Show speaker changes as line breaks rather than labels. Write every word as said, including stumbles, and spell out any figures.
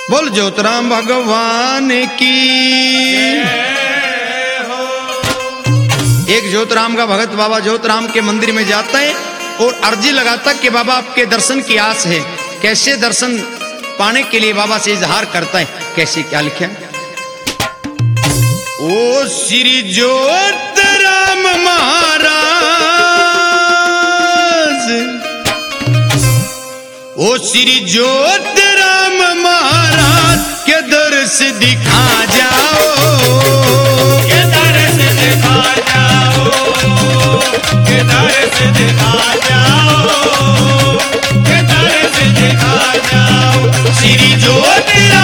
बोल ज्योतराम भगवान की। एक ज्योतराम का भगत बाबा ज्योतराम के मंदिर में जाता है और अर्जी लगाता कि बाबा आपके दर्शन की आस है। कैसे दर्शन पाने के लिए बाबा से इजहार करता है, कैसे क्या लिखा? ओ श्री ज्योतराम महाराज, ओ श्री ज्योतराम महाराज के दर्श दिखा जाओ,
के दर्श दिखा जाओ, के दर्श दिखा जाओ, के दर्श दिखा जाओ।
श्री ज्योतिराम